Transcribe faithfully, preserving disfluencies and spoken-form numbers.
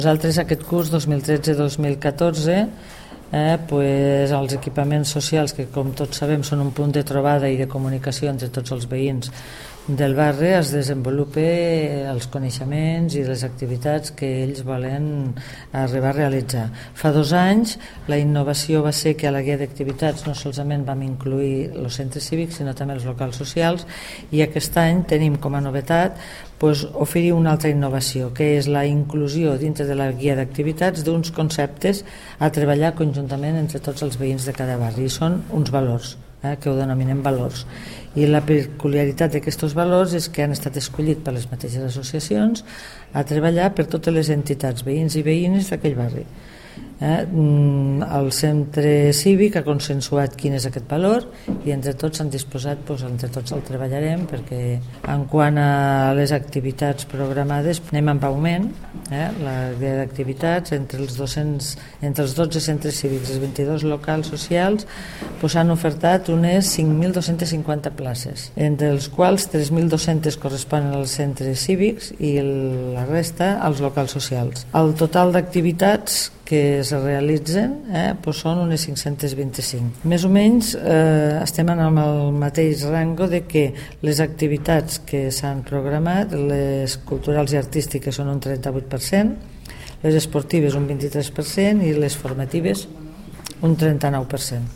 Nosaltres aquest curs dos mil tretze dos mil catorze eh, pues, els equipaments socials, que com tots sabem són un punt de trobada i de comunicació entre tots els veïns del barri, es desenvolupen els coneixements i les activitats que ells volen arribar a realitzar. Fa dos anys la innovació va ser que a la guia d'activitats no solament vam incluir els centres cívics sinó també els locals socials, i aquest any tenim com a novetat pues, oferir una altra innovació, que és la inclusió dintre de la guia d'activitats d'uns conceptes a treballar conjuntament entre tots els veïns de cada barri, i són uns valors, eh, que ho denominem valors. I la peculiaritat d'aquests valors és que han estat escollits per les mateixes associacions a treballar per totes les entitats, veïns i veïnes d'aquell barri. Eh? El centre cívic ha consensuat quin és aquest valor i entre tots s'han disposat, doncs, entre tots el treballarem, perquè en quant a les activitats programades anem en augment, eh? La guia d'activitats entre els, dos-cents, entre els dotze centres cívics i els vint-i-dos locals socials doncs, han ofertat unes cinc mil dos-cents cinquanta places, entre els quals tres mil dos-cents corresponen als centres cívics i la resta als locals socials. El total d'activitats que es realitzen eh, doncs són unes cinc-cents vint-i-cinc. Més o menys eh, estem en el mateix rango de que les activitats que s'han programat, les culturals i artístiques són un trenta-vuit per cent, les esportives un vint-i-tres per cent i les formatives un trenta-nou per cent.